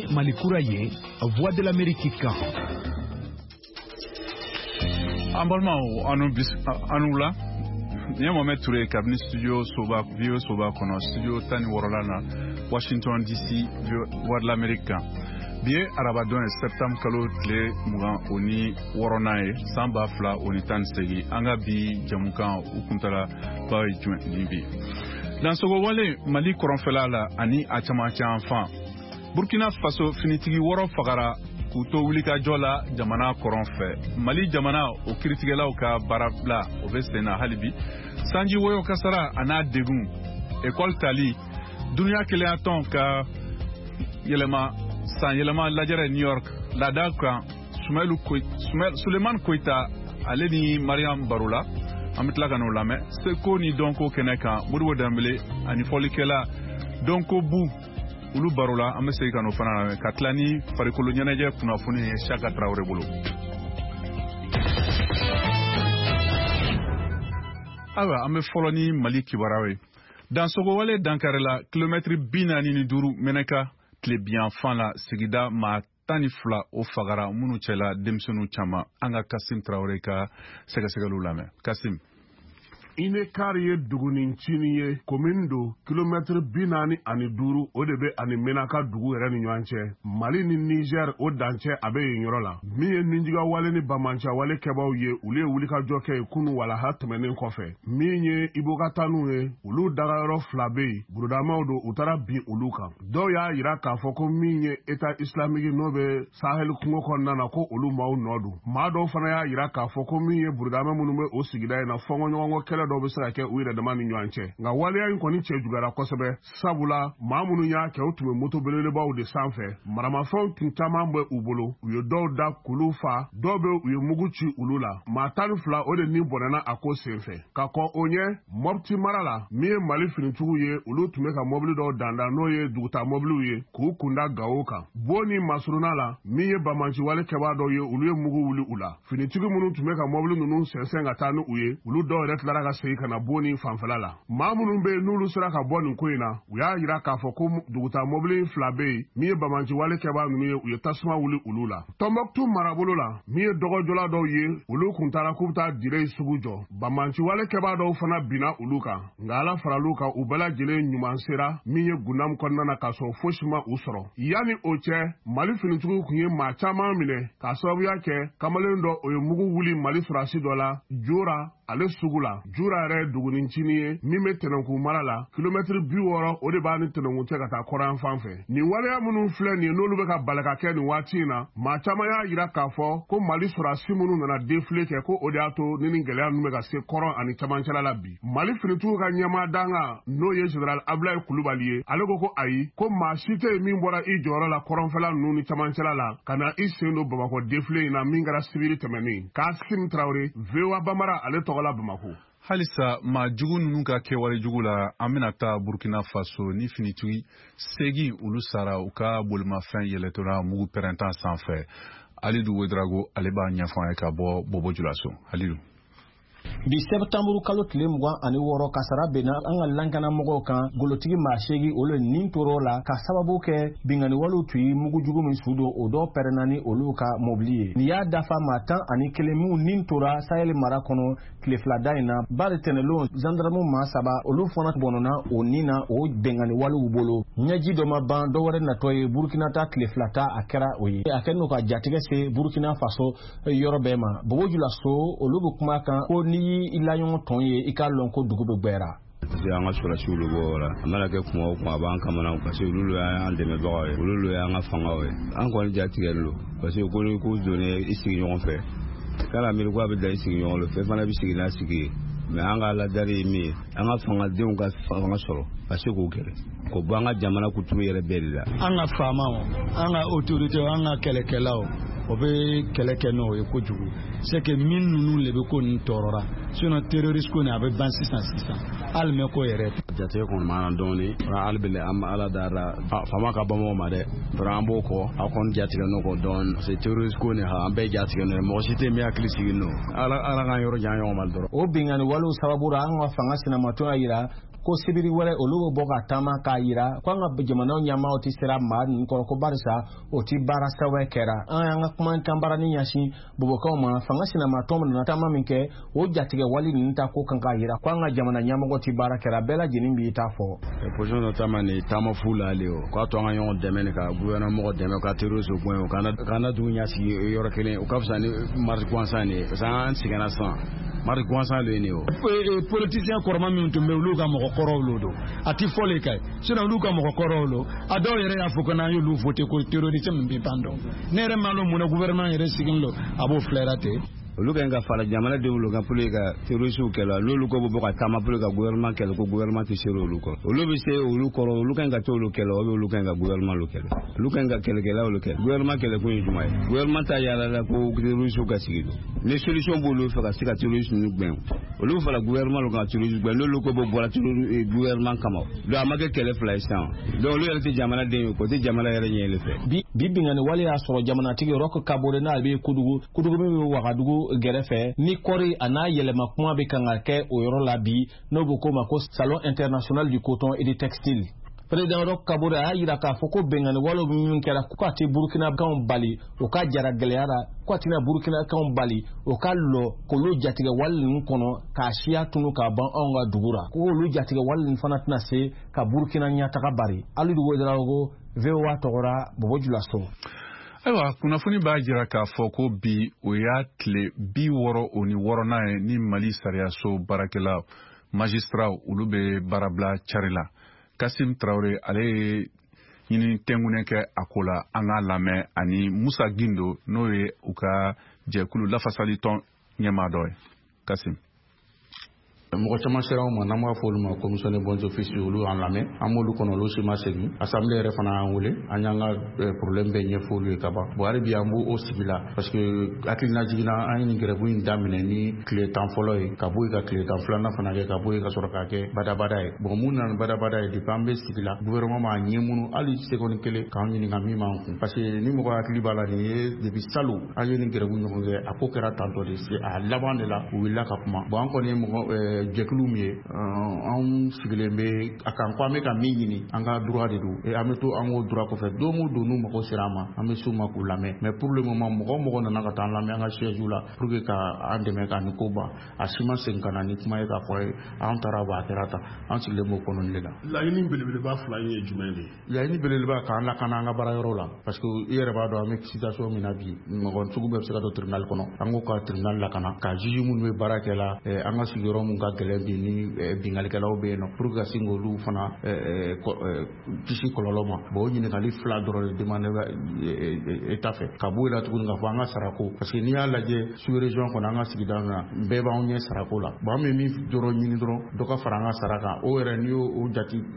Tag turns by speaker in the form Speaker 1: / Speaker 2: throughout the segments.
Speaker 1: Malikura ye Voix de l'Amérique kan.
Speaker 2: Ambalma anula ni Mohamed Touré kabini studio Soba Vio Soba kono studio Tani Worolana Washington DC Voix de l'Amérique kan. Bien arabadon septembre kalo tle mugan oni woronaye samba fla oni tansegi anga bi jamukan ukuntala ba limbi. Dans ce wale Mali koronfela la ani achamacha enfant Burkina Faso finitigi woro fagara kuto wulika jola jamana koronfe Mali jamana o kritigela ka barabla o vesena halibi sanji woyo kasara ana degun école tali dunya kele aton ka yelema san yelema lajere New York la daka Suleiman Koita aleni Mariam Baroula amitla kanu lame se ko ni donko keneka murwo dambele ani folikela donko bu ulu Baroula amese kanu fana katlani farikolo nyeneje kuna funi Chaka Traoré bolo awa ame foloni Mali kibarawe dans sogo wale dankarela kilomètre binani ni duru meneka tle bien fan la sigida ma tanifla o fagara munu cela demsenu chama anga Kassim Traoré ka segasegalu lame Kassim
Speaker 3: ine kariye dugunin chini ye komindo kilometre binani ani duru o de be ani menaka dugu yɛrɛ ni ɲɔgɔn cɛ Mali ni Niger o dancɛ a be yen yɔrɔ la min ye ninjiga wale ni bamanca wale kɛbaw ye olu ye wulikajɔ kɛ kunu walaha tɛmɛnen kɔfɛ min ye ibokatanu ye olu dagayɔrɔ fila be yen burudamaw do u taara bin olu kan dɔw y'a yira k'a fɔ ko min ye État islamique n'o be Sahel kungo kɔnɔna na ko olu maaw nɔ don maa dɔw fana y'a yira k'a fɔ ko min ye burudama minnu be o sigida in na fɔngɔɲɔgɔnkɔ kɛlɛ dɔw be se ka kɛ u yɛrɛ dama ni ɲɔgɔn cɛ nka waleya in kɔni cɛ jugara kosɛbɛ sabula maa minnu y'a kɛ u tun bɛ moto belebelebaw de sanfɛ maramafɛnw tun caman bɛ u bolo u ye dɔw da kulu fa dɔw bɛ u ye mugu ci ulu la maa 12 o de ni bɔnɛna a ko senfɛ ka kɔ o ɲɛ Mopti mara la min ye Mali finitigiw ye olu tun bɛ ka mobili dɔw danda n'o ye duguta mobiliw ye k'u kunda Gawo kan Bo ni Masuruna la min ye bamanci wale kɛbaa dɔw ye olu ye mugu wuli u la finitigi minnu tun bɛ ka mobili ninnu sɛnsɛn ka taa ni u ye olu dɔw yɛrɛ tilara ka segin ka na Boni fanfɛla la maa minnu be n'olu sera ka bɔ nin ko in na u y'a yira k'a fɔ ko duguta mobili fila be yen min ye bamanci wale kɛbaa ninnu ye u ye tasuma wuli olu la Tombouctou marabolo la min ye dɔgɔjɔla dɔw ye olu kun taara k'u bɛ taa dire sugu jɔ bamanci wale kɛbaa dɔw fana binna olu kan nka Ala faral'u kan u bɛɛ lajɛlen ɲuman sera min ye Gunam kɔnɔna na k'a sɔrɔ fosi ma u sɔrɔ yanni o cɛ Mali finitigiw kun ye maa caman minɛ k'a sababuya kɛ kamalen dɔ o ye mugu wuli Mali surasi dɔ la Jora ale sugu la Jura yɛrɛ dugunin cini ye min bɛ Tɛnɛnku mara la kilomètre 60 o de b'a ni Tɛnɛnku cɛ ka taa kɔrɔn fan fɛ nin waleya minnu filɛ nin ye n'olu bɛ ka bali ka kɛ nin waati in na maa caman y'a yira k'a fɔ ko Mali surasi minnu nana défilé kɛ ko o de y'a to ni nin gɛlɛya ninnu bɛ ka se kɔrɔn ani camancɛla la bi Mali finitigiw ka ɲɛmaa danga n'o ye Général Abdoulaye Kulubali ye ale ko ayi ko maa si tɛ min bɔra i jɔyɔrɔ la kɔrɔnfɛla ninnu ni camancɛla la ka na i sen don Bamakɔ défilé in na min kɛra sibiri tɛmɛnen Kassim Traoré VOA Bambara ale tɔgɔ la Bamakɔ
Speaker 2: halisa ma jugu ninnu ka kɛwale jugu la an bɛna taa Burkina Faso ni finitigi segi ulu sara u ka bolimafɛn yɛlɛtɔla mugu pɛrɛntan sanfɛ Alidu Wedrago ale b'a ɲɛfɔ an ye ka bɔ Bobo Julaso Alidu
Speaker 4: bi septembre kalo tile 26 kasara bena an ka lankana mɔgɔw kan golotigi maa 8 olu nin toro la ka sababu kɛ bingani waliw tun ye mugujugu min su don o dɔ pɛrɛnna olu ka mobili ye ni y'a dafa maa 11 minnu nin tora Sahel mara kɔnɔ tile filada in na bari tɛnɛlon gendarme maa 7 olu fana bɔnɔna o nin na o bingani waliw bolo ɲɛji dɔ ma ban dɔwɛrɛ natɔ ye Burkina ta tile filata a kɛra o ye a kɛlen ka jatigɛ se Burkina Faso yɔrɔ bɛɛ ma Bobo Julaso olu bɛ kuma kan ko ni i la ɲɔgɔn tɔn ye i ka lɔn ko dugu bɛ gbɛra
Speaker 5: an ka sɔrɔsiw de bɔ la a mana kɛ kuma o kuma a b'an kamana parce que olu y'an dɛmɛbagaw ye olu y'an ka fangaw ye an kɔni jatigɛlen don parce que ko ni ko donnen i sigi ɲɔgɔn fɛ kana miiri ko a bɛ da i sigi ɲɔgɔn fɛ fana bɛ sigi n'a sigi ye mais an ka ladari ye min ye an ka fangadenw ka fanga sɔrɔ ka se k'o kɛlɛ ko bɔ an ka jamana kutumu yɛrɛ bɛɛ de la
Speaker 6: an ka faamaw an ka autorité an ka kɛlɛkɛlaw o bɛ kɛlɛ kɛ n'o ye kojugu c'est que min nunu le be ko ni torora sinon terroriste ko ni abe ban 600 alme ko yere
Speaker 5: jate ko ma doni ra albele am ala dara fama ka bamo ma de brambo ko akon jate no ko don c'est terroriste ko ni ha ambe jate no mo site mi akli sigino ala ga yoro janyo mal doro
Speaker 4: o bingani walu sababura an fanga sina mato ayira ko sibiri wale olugo boga tama ka yira ko nga jamana nyama oti sira ma ko ko barisa oti barasa wekera an kuma tambara ni yashi bobo ko ma fanga sina mato na tama minke o jatige wali ni ta ko kan ka yira ko nga jamana nyama oti barakera bela jinin bi ta fo
Speaker 5: e projet no tama ni tama fula leo ko to nga yon demene ka gouvernement mo deme ka terroriste o point kana dunya si yoro kelen o kapsa ni mar kwansani sa an sigana san mar kwansani le ni o
Speaker 6: politicien korma mi to mewlu ga mo korolo do ati fole kai sina lu ga mo korolo ado yere ya fukana yo lu vote ko terroriste mbi pando nere malo mo na gouvernement yere sigin abo flerate
Speaker 5: oluka nga fala jamana de oluka pule ka terroriste kala lolu ko bo ka tama pule ka gouvernement kala ko gouvernement ti sero oluko olubi se oluko oluka nga to olukela oluka nga gouvernement lokela oluka nga kala olukela gouvernement kala ko njuma gouvernement ta yala la ko terroriste ka sigido les solutions bolu fa ka sika terroriste nu gben olu fala gouvernement lo ka terroriste gben lolu ko bo bola terroriste gouvernement kama do amake kala flaistan do lu yala ti jamana de ko ti jamana yala nyele fe
Speaker 4: bi ngani wali asoro jamana tigi roko kabore na albe kudugu mi wakadugu gerefe ni kori ana yelema kuma be kanga ke o yoro la bi no boko mako salon international du coton et du textile président rok kabore a yira ka foko bengani walo min kera ko ati burkina kan bali o ka jara geleara ko ati na burkina kan bali o ka lo ko lo jatige walin kono ka shia tunu ka ban onga dugura ko lo jatige walin fana tna se ka burkina nya taka bari alu du wodrago vewa togora bobo julaso
Speaker 2: Ewa kunafuni b'a jira k'a fɔ ko bi o y'a tile 64 ye ni Mali sariyaso baarakɛla magistrat olu bɛ baarabila cari la. Kasim Traoré ale ye ɲini tɛnkunɛ kɛ a ko la an k'a lamɛn ani Musa Gindo n'o ye u ka jɛkulu lafasali tɔn ɲɛmaa dɔ ye. Kasim.
Speaker 7: mɔgɔ caman sera o ma n'an b'a fɔ olu ma commission de bons offices olu y'an lamɛn an b'olu kɔnɔ olu si ma segin assemblée yɛrɛ fana y'an wele an y'an ka problème bɛɛ ɲɛfɔ olu ye ka ban bon hali bi an b'o sigi la parce que hakilina jiginna an ye nin grève in daminɛ ni tile 10 fɔlɔ ye ka bɔ yen ka tile 10 filanan fana kɛ ka bɔ yen ka sɔrɔ k'a kɛ badabada ye bon mun nana badabada ye depuis an bɛ sigi la gouvernement m'a ɲɛ minnu hali seconde kelen k'an ɲininka min b'an kun parce que ni mɔgɔ hakili b'a la nin ye depuis salon an ye nin grève ɲɔgɔn kɛ a ko kɛra tantɔ de c'est a laban de la u wulila ka kuma bon an kɔni ye mɔgɔ jɛkulu min ye an sigilen bɛ a kan ko an bɛ ka min ɲini an ka droit de don an bɛ to an k'o droit kɔfɛ don o don n'u mago sera an ma an bɛ s'u ma k'u lamɛn mais pour le moment mɔgɔ nana ka taa an lamɛn an ka siège la pour que ka an dɛmɛ ka nin ko ban a si ma segin ka na ni kuma ye k'a fɔ an taara ba a kɛra tan an sigilen b'o kɔnɔ de la.
Speaker 3: laɲini belebeleba fila in ye jumɛn de ye.
Speaker 7: laɲini belebeleba k'an lakana an ka baara yɔrɔ la parce que i yɛrɛ b'a dɔn an bɛ situation min na bi mɔgɔ sugu bɛɛ bɛ se ka don tribunal kɔnɔ an k'o ka tribunal lakana ka juge minnu bɛ baara kɛ la an ka sigiyɔrɔ min ka gɛlɛn bi ni bingalikɛlaw bɛ yen nɔ pour que ka sin k'olu fana kisi kɔlɔlɔ ma bon o ɲininkali fila dɔrɔn de demande État fɛ ka bɔ yen la tuguni k'a fɔ an ka sarako parce que n'i y'a lajɛ sous région kɔnɔ an ka sigida na bɛɛ b'anw ɲɛ sarako la bon an bɛ min dɔrɔn ɲini dɔrɔn dɔ ka fara an ka sara kan o yɛrɛ n'i y'o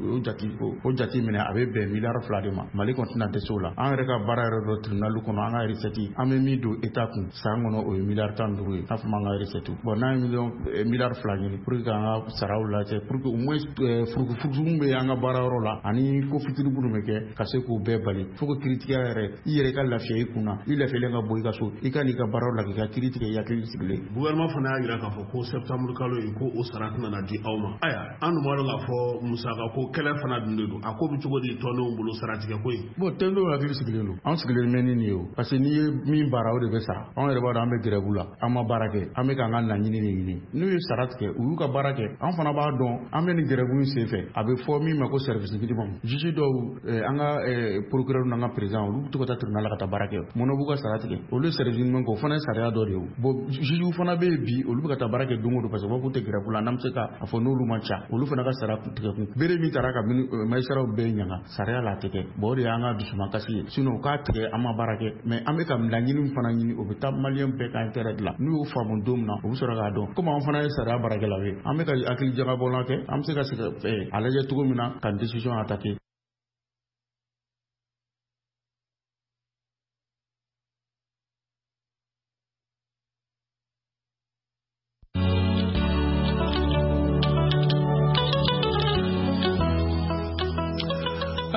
Speaker 7: jate minɛ a bɛ bɛn miliyari 2 de ma Mali kɔni tɛna dɛsɛ o la an yɛrɛ ka baara yɛrɛ dɔ tribunal kɔnɔ an ka recette an bɛ min don État kun san kɔnɔ o ye miliyari 15 ye n'a fɔ an ka recette bon n'an ye miliyari 2 ɲini pour que k'an ka saraw lajɛ pour que au moins furukufuruku bɛ an ka baara yɔrɔ la ani ko fitiri minnu bɛ kɛ ka se k'u bɛɛ bali fo que kiiritigɛ yɛrɛ i yɛrɛ ka lafiya i kunna i lafiyalen ka bɔ i ka so i ka n'i ka baaraw la k'i ka kiiri tigɛ i hakili sigilen.
Speaker 3: gouvernement fana y'a jira k'a fɔ ko septembre kalo in ko o sara tɛna na di aw ma aya an dun b'a dɔn k'a fɔ musaka ko kɛlɛ fana dun de don a ko bɛ cogo di tɔndenw bolo saratigɛ ko in.
Speaker 7: bon tɔndenw hakili sigilen don an sigilen bɛ ni nin ye o parce que n'i ye min baara o de bɛ sara anw yɛrɛ b'a dɔn an bɛ grève la an ma baara kɛ an bɛ k'an ka laɲini de ɲini n'u ye sara tigɛ u y'u ka baara kɛ an fana b'a dɔn an bɛ nin grève in senfɛ a bɛ fɔ min ma ko service minimum juge dɔw an ka procureur n'an ka président olu bɛ to ka taa tribunal la ka taa baara kɛ mun na b'u ka sara tigɛ olu ye service minimum kɛ o fana ye sariya dɔ de ye o bon juge fana bɛ yen bi olu bɛ ka taa baara kɛ don o don parce que u b'a fɔ k'u tɛ grève la n'an bɛ se k'a fɔ n'olu ma ca olu fana ka sara tigɛ kun bere min taara ka magistrats bɛɛ ɲaga sariya la a tɛ kɛ bon o de y'an ka dusumakasi ye sinon u k'a tigɛ an ma baara kɛ mais an bɛ ka laɲini min fana ɲini o bɛ taa maliyɛn bɛɛ ka intérêt dilan n'u y'o faamu don min na u bɛ sɔrɔ k'a dɔn komi an fana ye sariya baarakɛlaw ye an bɛ ka hakili jagabɔlan kɛ an bɛ se ka a lajɛ cogo min na ka décision attaquer.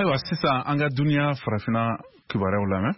Speaker 2: ayiwa sisan an ka duniya farafina kibaruyaw lamɛn.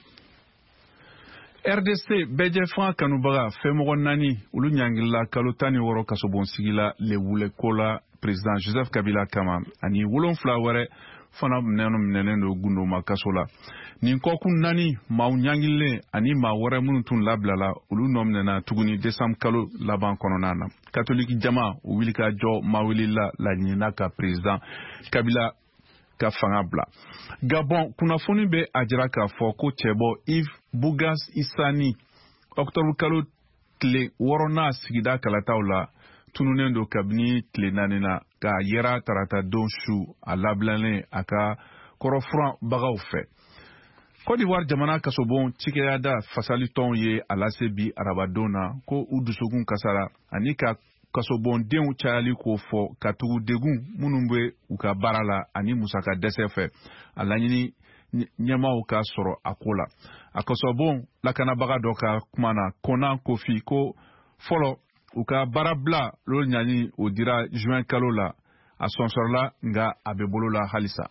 Speaker 2: RDC bɛjɛ fanga kanubaga fɛmɔgɔ 4 olu ɲangilila kalo 16 kasobon sigila lewuleko la président Joseph Kabila kama ani 7 wɛrɛ fana minɛnen do gundoma kaso la. Nin kɔkun 4 maaw ɲangilen ani maa wɛrɛ minnu tun labilala olu nɔminɛna tuguni décembre kalo laban kɔnɔna na. Catholique jama u wili ka jɔ mawulila la ɲinina ka président Kabila ka fanga bila. Gabon kunnafoni bɛ a jira k'a fɔ ko cɛbɔ Yves Bougas Isani octobre kalo tile 6 sigida kalataw la tununen do kabini tile 4 na ka yera tarata don su a labilalen a ka kɔrɔfuran bagaw fɛ. Côte d'Ivoire jamana kasobon cikɛya da fasalitɔnw ye a lase bi arabadon na ko u dusukun kasara ani ka kasobondenw cayali k'o fɔ ka tugu degun minnu bɛ u ka baara la ani musaka dɛsɛ fɛ a laɲini ɲɛmaaw ka sɔrɔ a ko la. A kasobon lakanabaga dɔ ka kuma na Konan Kofi ko fɔlɔ u ka baara bila l'o ɲani o dira juin kalo la a sɔnsɔrɔla nga a bɛ bolo la halisa.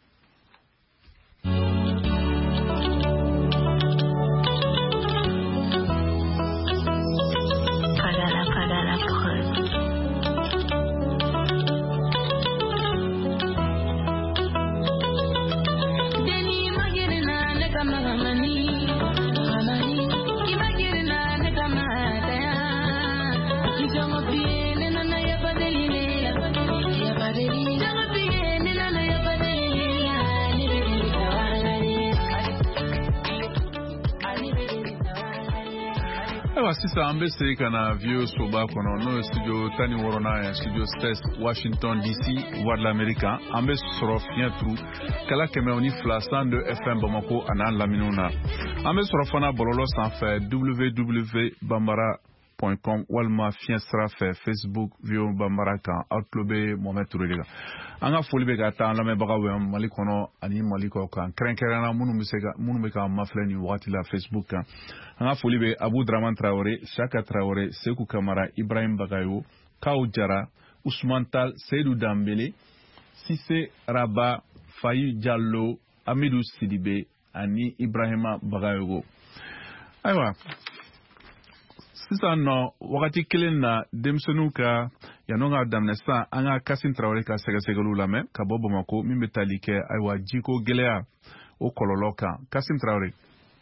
Speaker 2: Sisan an bɛ segin ka na vieux soba kɔnɔ n'o ye studio 16 ye studio 16 Washington DC voix de l'Amérique an bɛ sɔrɔ fiɲɛ turu kala 102 102 FM Bamako a n'a laminiw na an bɛ sɔrɔ fana bɔlɔlɔ sanfɛ www.bambara.com walima fiɲɛ sira fɛ Facebook vieux Bambara kan aw tulo bɛ Mohamed Touré de kan an ka foli bɛ ka taa an lamɛnbagaw ye Mali kɔnɔ ani Mali kɔ kan kɛrɛnkɛrɛnna minnu bɛ ka mafilɛ ni wagati la Facebook kan. An ka foli bɛ Abu Draman Traoré, Shaka Traoré, Sekou Kamara, Ibrahim Bagayo, Kaou Jara, Ousmane Tal, Seydou Dambele, Sise Raba, Fayi Diallo, Amidou Sidibé, ani Ibrahima Bagayo. Ayiwa, sisan nɔ wagati kelen na denmisɛnninw ka yan'o ka daminɛ sisan an ka Kasim Traoré ka sɛgɛsɛgɛliw lamɛn ka bɔ Bamako min bɛ tali kɛ ayiwa jiko gɛlɛya o kɔlɔlɔ kan. Kasim Traoré.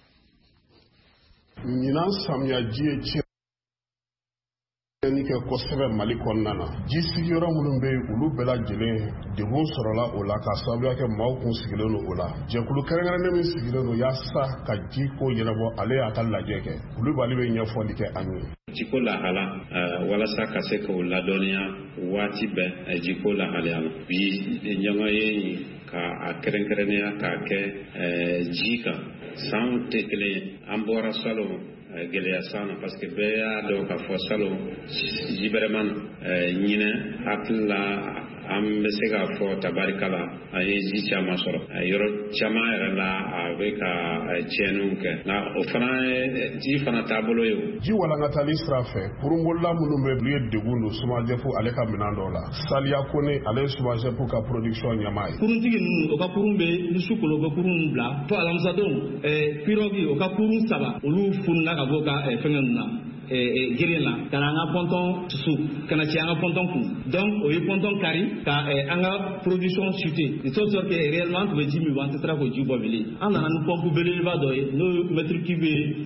Speaker 3: Ɲinan samiyaji ye tiɲɛni kɛ kosɛbɛ Mali kɔnɔna na. Ji sigiyɔrɔ minnu bɛ yen olu bɛɛ lajɛlen degun sɔrɔla o la ka sababuya kɛ maaw kun sigilen don o la. Jɛkulu kɛrɛnkɛrɛnnen min sigilen don yaasa ka ji ko ɲɛnabɔ ale y'a ka lajɛ kɛ. Kulubali bɛ ɲɛfɔli kɛ an ye.
Speaker 8: Jiko lahala walasa ka se k'o ladɔnniya waati bɛɛ jiko lahalaya la. Bi ɲɔgɔn ye ka a kɛrɛnkɛrɛnnenya k'a kɛ ji kan. Sanw tɛ kelen ye an bɔra salon gɛlɛya san na parce que bɛɛ y'a dɔn k'a fɔ salon jibɛrɛman ɲinɛ hakili la an bɛ se k'a fɔ tabarikala an ye ji caman sɔrɔ yɔrɔ caman yɛrɛ la a bɛ ka tiɲɛniw kɛ nka o fana ji fana taabolo ye o.
Speaker 3: Ji walankatali sira fɛ kurunbolila minnu bɛ olu ye degun don Sumajefu ale ka minɛn dɔw la. Saliya Kone ale ye Sumajefu ka production ɲɛmaa ye.
Speaker 9: Kuruntigi ninnu o ka kurun bɛ ni su kolo bɛ kurun bila fo alamisadon pirogi o ka kurun 3 olu fununa ka bɔ ka fɛngɛ ninnu na. Girin la ka an ka pɔntɔn susu kana ci an ka pɔntɔn kun donc o ye pɔntɔn kari ka an ka production chuter de toute sorte que réellement tun bɛ ji min bɔ an tɛ sera k'o ji bɔ bilen an nana ni pɔmpe belebeleba dɔ ye n'o ye mètre cube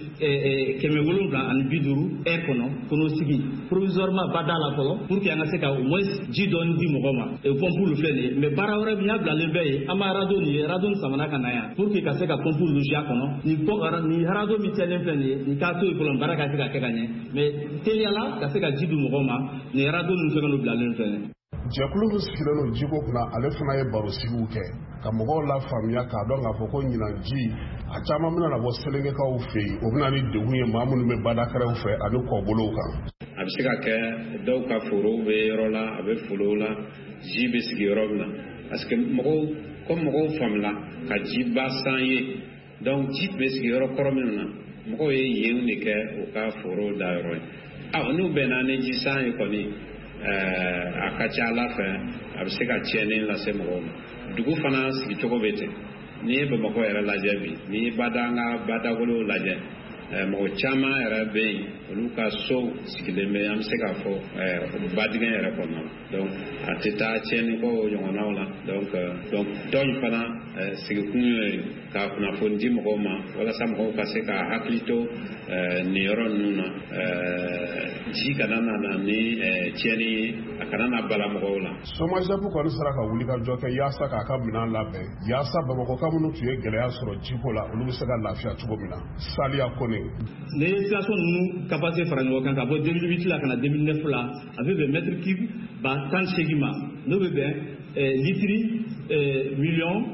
Speaker 9: 750 air kɔnɔ ko n'o sigi provisoirement ba da la fɔlɔ pour que an ka se ka au moins ji dɔɔni di mɔgɔ ma pɔmpe lu filɛ nin ye mais baara wɛrɛ min y'a bilalen bɛɛ ye an b'a radio nin ye radio nin samana ka na yan pour que ka se ka pɔmpe lu a kɔnɔ nin radio min cɛlen filɛ nin ye nin k'a to yen fɔlɔ baara ka se ka kɛ ka ɲɛ mais teliyala ka se ka ji di mɔgɔ ma nin radio ninnu fɛngɛ n'o bilalen filɛ.
Speaker 3: Jɛkulu min sigilen don jiko kunna ale fana ye baro sigiw kɛ ka mɔgɔw la faamuya k'a dɔn k'a fɔ ko ɲinan ji a caman bɛna na bɔ Selenkɛkaw fɛ yen o bɛna ni degun ye maa minnu bɛ badakɛrɛw fɛ ani kɔbolow kan.
Speaker 8: A bɛ se ka kɛ dɔw ka forow bɛ yɔrɔ la a bɛ forow la ji bɛ sigi yɔrɔ min na parce que mɔgɔw faamula ka ji ba san ye donc ji bɛ sigi yɔrɔ kɔrɔ minnu na mɔgɔw ye yen de kɛ u ka forow da yɔrɔ ye. N'u bɛnna ni ji san ye kɔni a ka ca Ala fɛ a bɛ se ka tiɲɛni lase mɔgɔw ma. Dugu fana sigi cogo bɛ ten. N'i ye Bamakɔ yɛrɛ lajɛ bi, n'i ye badagolo lajɛ, mɔgɔ caman yɛrɛ bɛ yen olu ka so sigilen bɛ an bɛ se k'a fɔ badingɛ yɛrɛ kɔnɔ. Donc a tɛ taa tiɲɛni kɔ o ɲɔgɔnnaw la. Donc tɔn fana sigikun ye ka kunnafoni di mɔgɔw ma walasa mɔgɔw ka se ka hakili to nin yɔrɔ ninnu na. Ji kana na ni tiɲɛni ye, a kana na bala mɔgɔw la.
Speaker 3: Somajebu kɔni sera ka wuli ka jɔ kɛ yaasa k'a ka minɛn labɛn, yaasa Bamakɔka minnu tun ye gɛlɛya sɔrɔ jiko la olu bɛ se ka lafiya cogo min na. Saliya Kone.
Speaker 9: Les situations nous capacité fara ɲɔgɔn kan ka bɔ 2008 la ka na 2009 la a bɛ bɛn mètre cube ba 18 ma n'o bɛ bɛn litiri million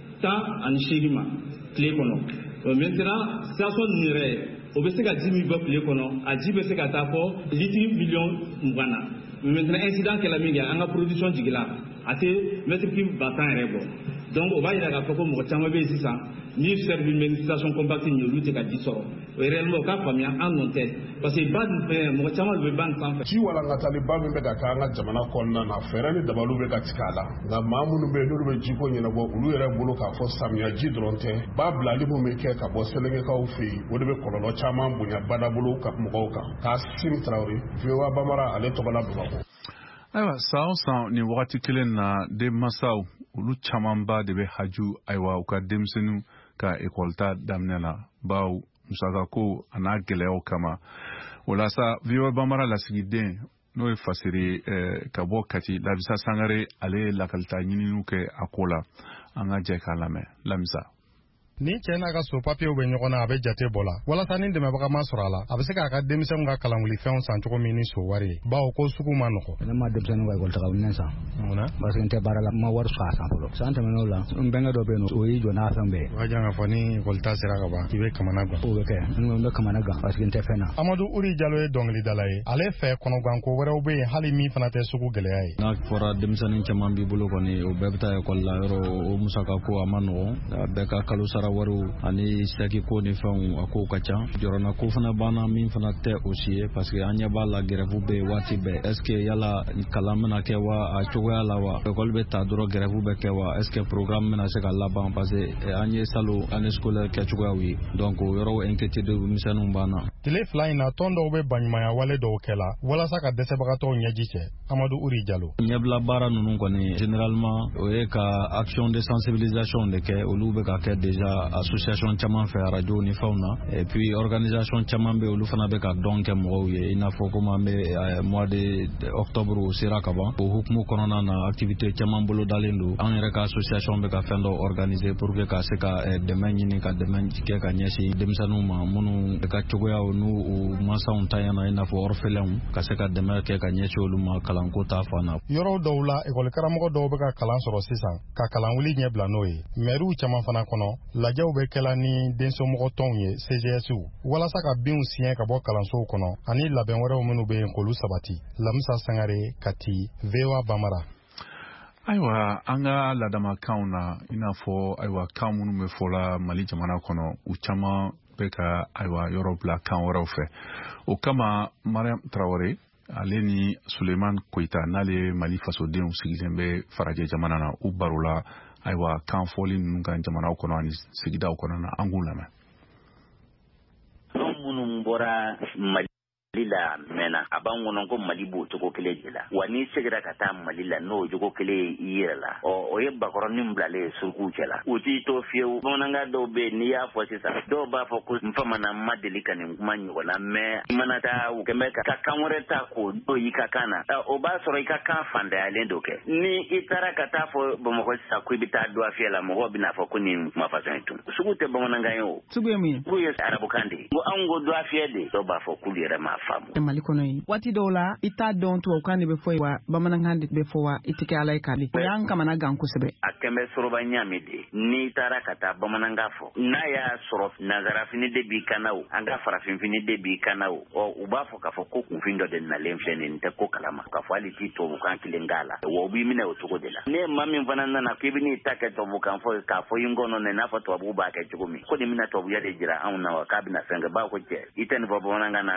Speaker 9: 18 ma tile kɔnɔ. Maintenant situation ninnu yɛrɛ o bɛ se ka 10 000 bɔ tile kɔnɔ, a ji bɛ se ka taa fɔ litiri million 20 na. Maintenant incident kɛla min kɛ an ka production jigila a tɛ mètre cube ba 10 yɛrɛ bɔ. Donc o b'a yira k'a fɔ ko mɔgɔ caman bɛ yen sisan ni service bɛ situation compacte ni olu tɛ ka ji sɔrɔ. O ye réellement o k'a faamuya an nɔ tɛ parce que ba mɔgɔ caman bɛ ba nin sanfɛ.
Speaker 3: Ji walankatali ba min bɛ ka kɛ an ka jamana kɔnɔna na fɛɛrɛ ni dabaliw bɛ ka tigɛ a la nka maa minnu bɛ yen n'olu bɛ jiko ɲɛnabɔ olu yɛrɛ bolo k'a fɔ samiya ji dɔrɔn tɛ ba bilali min bɛ kɛ ka bɔ Selenkɛkaw fɛ yen o de bɛ kɔlɔlɔ caman bonya badabolo ka mɔgɔw kan. Kasim Traoré, VOA Bambara, ale tɔgɔ la Bamakɔ.
Speaker 2: Ayiwa san o san nin wagati kelen na denmansaw olu camanba de bɛ haju ayiwa u ka denmisɛnninw ka ekɔlita daminɛ la bawo musakako a n'a gɛlɛyaw kama. O la sa VOA Bambara lasigiden n'o ye fasiri ka bɔ Kati Lamisa Sangare ale ye lakalita ɲininiw kɛ a ko la. An ka jɛ k'a lamɛn. Lamisa.
Speaker 6: Ni cɛ n'a ka so papiyew bɛ ɲɔgɔn na a bɛ jate bɔ la walasa ni dɛmɛbaga ma sɔrɔ a la a bɛ se k'a ka denmisɛnw ka kalanwulifɛnw san cogo min ni so wari ye bawo ko sugu ma nɔgɔ.
Speaker 10: Ne ma denmisɛnninw ka ekɔlitaga minɛn san parce que n tɛ baara la n ma wari sɔrɔ a san fɔlɔ san tɛmɛn'o la n bɛnkɛ dɔ bɛ yen o y'i jɔ n'a fɛn bɛɛ ye.
Speaker 6: O ka jan k'a fɔ ni ekɔlita sera ka ban i bɛ kamana gan.
Speaker 10: O bɛ kɛ n bɛ kamana gan parce que n tɛ fɛn na.
Speaker 6: Amadu Uri Jalo ye dɔnkilidala ye ale fɛ kɔnɔganko wɛrɛw bɛ yen hali min fana tɛ sugu gɛlɛya ye.
Speaker 11: N'a fɔra denmisɛnnin caman b'i bolo kɔni o bɛɛ bɛ taa ekɔli la yɔrɔ o musakako a ma nɔgɔn a bɛɛ ka kalo sara wariw ani saki ko ni fɛnw a ko ka ca jɔrɔna ko fana banna min fana tɛ o si ye parce que an ɲɛ b'a la grève bɛ waati bɛɛ est ce que yala kalan bɛna kɛ wa a cogoya la wa école bɛ ta dɔrɔn grève bɛ kɛ wa est ce que programme bɛna se ka laban parce que an ye salo année scolaire kɛ cogoyaw ye donc o yɔrɔ inquiétude misɛnninw banna.
Speaker 6: Tile fila in na tɔn dɔw bɛ baɲumanya wale dɔw kɛ la walasa ka dɛsɛbagatɔw ɲɛji cɛ. Amadu Uri Jalo.
Speaker 11: Ɲɛbila baara ninnu kɔni généralement o ye ka action de sensibilisation de kɛ olu bɛ ka kɛ déjà association caman fɛ radio ni fɛnw na et puis organisation caman bɛ olu fana bɛ ka dɔn kɛ mɔgɔw ye i n'a fɔ komi an bɛ mois de octobre o sera ka ban o hukumu kɔnɔna na activité caman bolo dalen don an yɛrɛ ka association bɛ ka fɛn dɔ organiser pour que ka se ka dɛmɛ ɲini ka dɛmɛ kɛ ka ɲɛsin denmisɛnninw ma minnu ka cogoyaw n'u u mansaw tanyana i n'a fɔ orphelins ka se ka dɛmɛ kɛ ka ɲɛsin olu ma kalanko ta fan na.
Speaker 6: Yɔrɔw dɔw la école karamɔgɔ dɔw bɛ ka kalan sɔrɔ sisan ka kalanwuli ɲɛbila n'o ye maires caman fana kɔnɔ lajɛw bɛ kɛla ni densomɔgɔ tɔnw ye CGS walasa ka binw siɲɛ ka bɔ kalansow kɔnɔ ani labɛn wɛrɛw minnu bɛ yen k'olu sabati. Lamisa Sangare, Kati, VOA Bambara.
Speaker 2: Ayiwa an ka ladamakanw na i n'a fɔ ayiwa kan minnu bɛ fɔ la Mali jamana kɔnɔ u caman bɛ ka ayiwa yɔrɔ bila kan wɛrɛw fɛ o kama Mariam Traoré ale ni Suleiman Koita n'ale ye Mali fasodenw sigilen bɛ Farajɛ jamana na u baro la ayiwa kan fɔli ninnu kan jamanaw kɔnɔ ani sigidaw kɔnɔ na an k'u lamɛn.
Speaker 12: Minnu bɔra Mali la mɛnna a b'an kɔnɔ ko Mali b'o cogo kelen de la wa n'i segira ka taa Mali la n'o jogo kelen i yɛrɛ la o ye bakɔrɔnin bilalen surukuw cɛ la u t'i to fiyewu bamanankan dɔw bɛ yen n'i y'a fɔ sisan dɔw b'a fɔ ko n famana ma deli ka nin kuma ɲɔgɔn na mais i mana taa u kɛmɛ ka kan wɛrɛ ta k'o don i ka kan na o b'a sɔrɔ i ka kan fantanyalen dɔ kɛ ni i taara ka taa fɔ Bamakɔ sisan ko i bɛ taa dɔ fiyɛ la mɔgɔw bɛna fɔ ko nin kuma fasɔn ye tun sugu tɛ bamanankan ye o
Speaker 13: sugu ye mun ye
Speaker 12: sugu ye arabukan de ye ko anw ko dɔ fiyɛ de dɔw b'a fɔ k'ulu yɛrɛ m'a
Speaker 13: Mali kɔnɔ ye waati dɔw la i t'a dɔn tubabukan de bɛ fɔ wa bamanankan de bɛ fɔ wa i tɛ kɛ ala ye k'ale o y'an kamana gan kosɛbɛ
Speaker 12: a kɛmɛ sɔrɔba ɲaami de n'i taara ka taa bamanankan fɔ n'a y'a sɔrɔ nazarafini de b'i kana o an ka farafinfini de b'i kana o u b'a fɔ k'a fɔ ko kunfin dɔ de nalen filɛ nin tɛ ko kalama k'a fɔ hali t'i tubabukan kelen k'a la wa u b'i minɛ o cogo de la ne maa min fana nana k'i bɛ n'i ta kɛ tubabukan fɔ k'a fɔ i ngɔnɔ na n'a fɔ tubabuw b'a kɛ cogo min ko nin bɛna tubabuya de jira anw na wa k'a bɛna fɛn kɛ b'a ko cɛ i tɛ nin fɔ bamanankan na an k'a faamu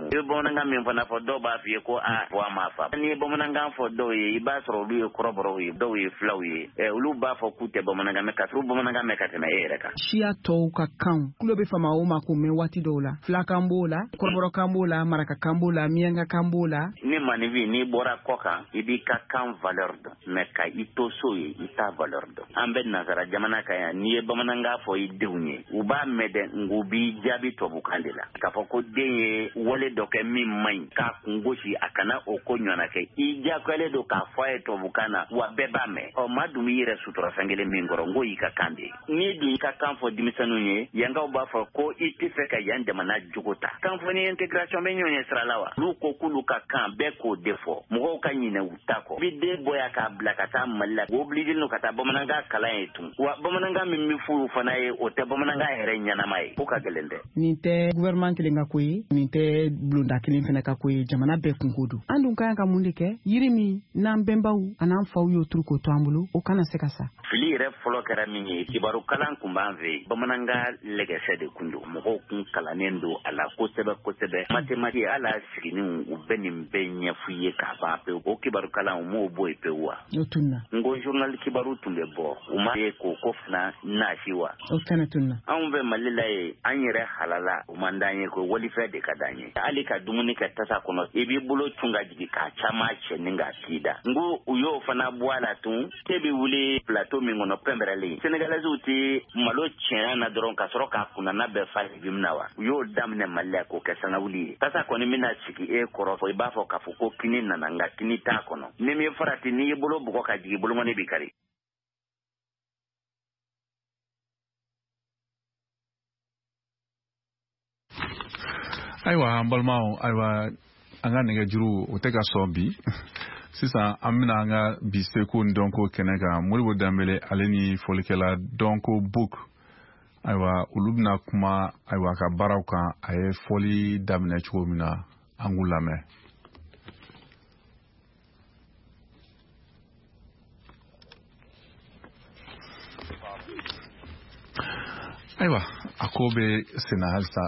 Speaker 12: e bamanankan min fana fɔ dɔw b'a f'i ye ko a fɔ a ma fa ni ye bamanankan fɔ dɔw ye i b'a sɔrɔ olu ye kɔrɔbɔrɔw ye dɔw ye filaw ye olu b'a fɔ k'u tɛ bamanankan mɛn ka sɔrɔ bamanankan mɛn ka tɛmɛ e yɛrɛ kan
Speaker 13: siya tɔw ka kan kulo bɛ fama o ma k'o mɛn waati dɔw la filakan b'o la kɔrɔbɔrɔkan b'o la marakakan b'o la miyankakan b'o la
Speaker 12: ni maninfin n'i bɔra kɔ kan i b'i ka kan valeur dɔn mais ka i to so ye i t'a valeur dɔn an bɛ nansara jamana kan yan n'i ye bamanankan fɔ i denw ye u b'a mɛn dɛ nka u b'i jaabi tubabukan de la k'a fɔ ko den ye wale dɔ kɛ min man ɲi k'a kun gosi a kana o ko ɲɔgɔnna kɛ i diyagoyalen don k'a fɔ a ye tubabukan na wa bɛɛ b'a mɛn maa dun b'i yɛrɛ sutura fɛn kelen min kɔrɔ n ko y'i ka kan de ye n'i dun y'i ka kan fɔ denmisɛnninw ye yankaw b'a fɔ ko i tɛ fɛ ka yan jamana jogo ta kan fɔ ni intégration bɛ ɲɔgɔn ye sira la wa n'u ko k'olu ka kan bɛɛ k'o de fɔ mɔgɔw ka ɲinɛ u ta kɔ bi den bɔya k'a bila ka taa Mali la o obligé no ka taa bamanankan kalan ye tun wa bamanankan min bɛ furu fana ye o tɛ bamanankan yɛrɛ ɲɛnama ye ko ka gɛlɛn dɛ
Speaker 13: nin tɛ gouvernement kelen ka ko ye nin tɛ bulonda kelen fana ka ko ye jamana bɛɛ kunko don an dun kan ka mun de kɛ yiri min n'an bɛnbaw an'an faw y'o turu k'o to an bolo o kana se ka sa
Speaker 12: fili yɛrɛ fɔlɔ kɛra min ye kibaru kalan kun b'an fɛ bamanankan lɛgɛsɛ de kun don mɔgɔw kun kalannen don a la kosɛbɛ kosɛbɛ mathématique ala siginin u bɛ nin bɛɛ ɲɛf'i ye k'a ban pewu o kibaru kalan u m'o bɔ yen pewu wa
Speaker 13: o tunna
Speaker 12: n ko journal kibaru tun bɛ bɔ u ma ye k'o ko fana nasi wa
Speaker 13: o fana tunna
Speaker 12: anw fɛ Mali la ye an yɛrɛ halala u man d'an ye ko walifɛ de ka d'an ye hali ka dumuni kɛ tasa kɔnɔ i b'i bolo tun ka jigin k'a caman cɛ ni k'a k'i da n ko u y'o fana bɔ a la tun te bɛ wuli plateau min kɔnɔ pɛnbɛrɛlen sénégalaises tɛ malo tiɲɛ na dɔrɔn ka sɔrɔ k'a kunna bɛɛ fa bim na wa u y'o daminɛ Mali la k'o kɛ sangawuli ye tasa kɔni bɛna sigi e kɔrɔ fɔ i b'a fɔ k'a fɔ ko kini nana nka kini t'a kɔnɔ ni min farati n'i y'i bolo bugɔ ka jigin bolomani bɛ kari
Speaker 2: ayiwa an balimaw ayiwa an ka nɛgɛjuru o tɛ ka sɔn bi sisan an bɛna an ka bi seko ni dɔnko kɛnɛ kan Modibo Danbele ale ni fɔlikɛla dɔnko book ayiwa olu bɛna kuma ayiwa ka baaraw kan a ye fɔli daminɛ cogo min na an k'u lamɛn. ayiwa a ko bɛ sen na halisa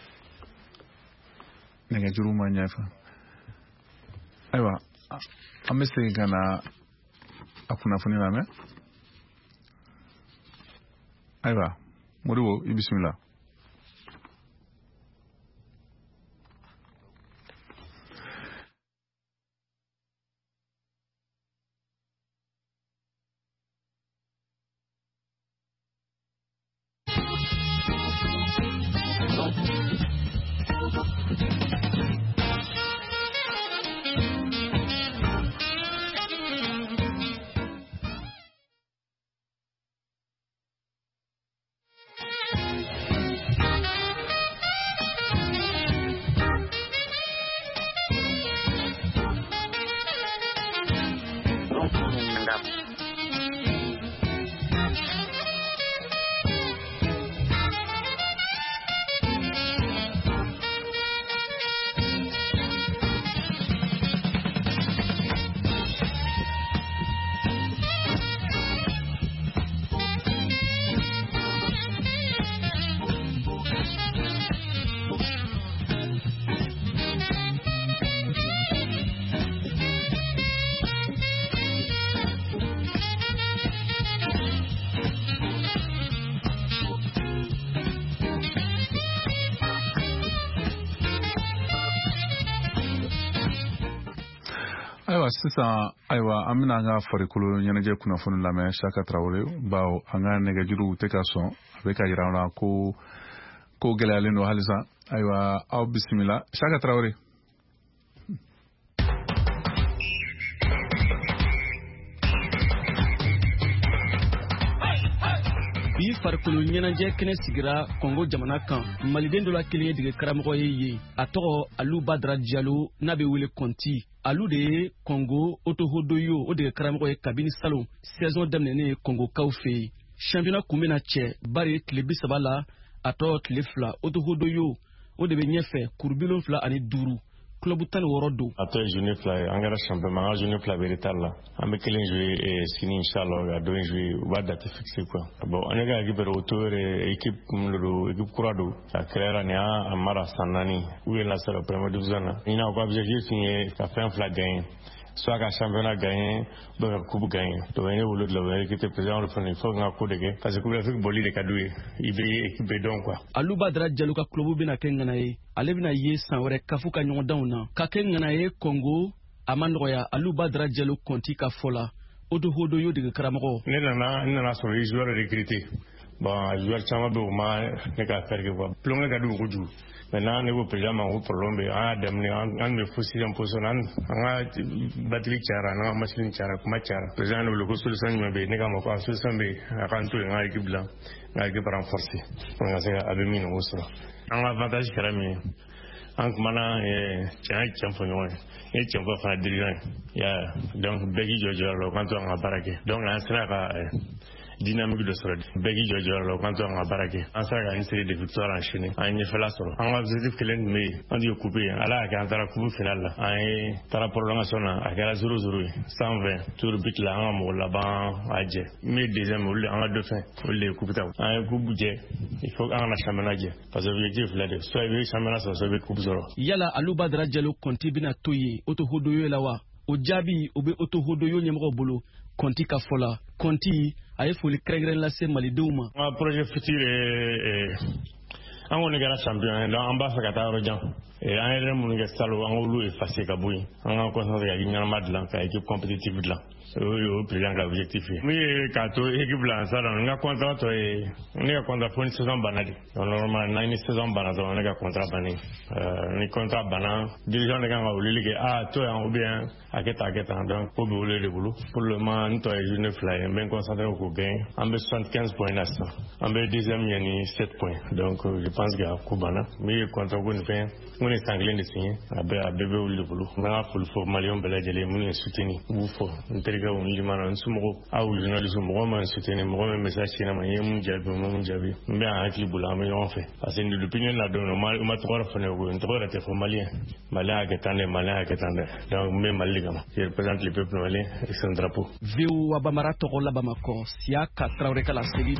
Speaker 2: nɛgɛjuru ma ɲɛfɛ ayiwa an bɛ segin ka na a kunnafoni lamɛn ayiwa Modibo i bisimila. ayiwa sisan ayiwa an bɛna an ka farikolo ɲɛnajɛ kunnafoni lamɛn Saka Tarawele bawo an ka nɛgɛjuru tɛ ka sɔn a bɛ ka jira an na ko gɛlɛyalen don halisa ayiwa aw bisimila Saka Tarawele.
Speaker 14: bi farikolo ɲɛnajɛ kɛnɛ sigira Kongo jamana kan maliden dɔ la kelen ye dege karamɔgɔ ye yen a tɔgɔ Alu Badara Diallo n'a bɛ wele Konti Alu de ye Kongo Otohodoyo o dege karamɔgɔ ye kabini salon saison daminɛnen Kongo kaw fɛ yen championnat kun bɛna cɛ bari tile 30 la a tɔ tile 2 Otohodoyo o de bɛ ɲɛfɛ kuru 75 club tan worodo
Speaker 15: ato journée fly angara championnat journée fly véritable am be kelen jouer sini inchallah ga do jouer ba date fixée quoi bon on est récupérer autour équipe équipe Kurado a créer ni a mara sanani où est la seule première division ina ko objectif signé ka faire un flag gain soit ka championnat gagné donc la coupe gagné to ene wolo de la qui était présent le fond il faut nga ko dege parce que coupe d'Afrique boli de kadoué il be équipe donc quoi
Speaker 14: Aluba Dra Diallo ka club bina kengana ye ale bina ye sanwere kafuka nyondawna ka kengana ye Congo amandroya Aluba Dra Diallo konti ka fola odo hodo yo de karamago
Speaker 15: ne nana sur les joueurs recrutés bon joueurs chama be ma ne ka faire que quoi plonge ka du ruju maintenant ne vous président mangu prolombe damne an me fosi en posonan anga batli chara na maslin chara kuma chara président le ko solution me ne ka mo ko solution be akanto nga équipe là nga équipe renforcée on a ça abemi no so un avantage karami en mana champion et champion fa dirigeant ya donc begi jojo lo quand on a baraké donc là sera dynamique de ce begi jojo lo quand on a baraké on sera une série de victoires enchaînées en effet là solo en objectif que l'un mais on dit couper ala ka antara coupe finale là en tara prolongation là à 0-0 120 tour but là en mo là-bas aje mais deuxième en deux fin le coupe ta en coupe budget il faut en championnat parce que l'objectif là de soit le championnat soit coupe zéro
Speaker 14: yala Aluba Dra Diallo konti bina toye oto hodo yo lawa o jabi obe oto hodo yo nyemro bolo konti ka fola konti ay foli kregren la se mali deuma
Speaker 15: un projet futur on est gala champion dans en bas fakata rojan et en est mon gastalo en olu effacé kaboui en concentré à gagner madlan ka équipe compétitive là au président ka objectif mais kato équipe là ça on a contrat to on est contrat pour une saison banale normalement na une saison banale on a contrat bané ni contrat banal dirigeant de ganga olu ligue to en bien aketa donc pour le boulot pour le moment to jeune fly bien concentré au gain en 75 points là en deuxième yani 7 points donc je pense que Kubana mais contrat qu'on fait on est anglais de signer à bébé ou le boulot mais pour le formalion bela jele mun soutenir ou faut interga on lui demande sumo a ou journaliste mo man soutenir mo message na ma yem jabi mais avec le boulot mais on fait parce que l'opinion là de normal ma trois fois on trois te formalien malin que tande donc même maligama je représente le peuple malien et son drapeau
Speaker 14: viu abamara to la bamako sia ka traure kala seguido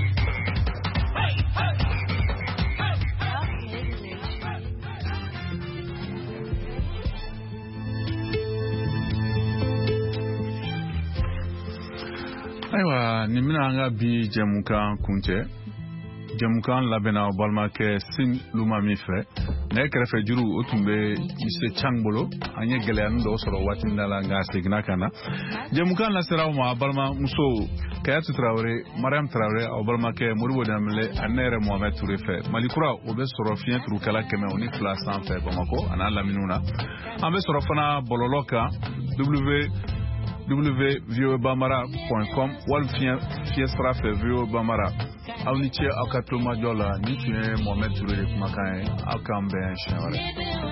Speaker 2: aywa ni mina anga bi jamukan kunche jamukan labena balma ke sin luma mi fe ne krefe juru otumbe ise changbolo anye gelean do soro watinda la nga signa kana jamukan la sera ma balma muso kayatu traore mariam traore o balma ke muribo damle anere mohamed touré fe malikura obe soro fien tru kala keme oni classe en fe bamako ana laminuna ambe soro fana bololoka www.viewbamara.com Fiestra fait Vio Bamara. Aunitie Akatoma Jola, ni tu es Mohamed Touré de Kumakan, Akambe, Chenre.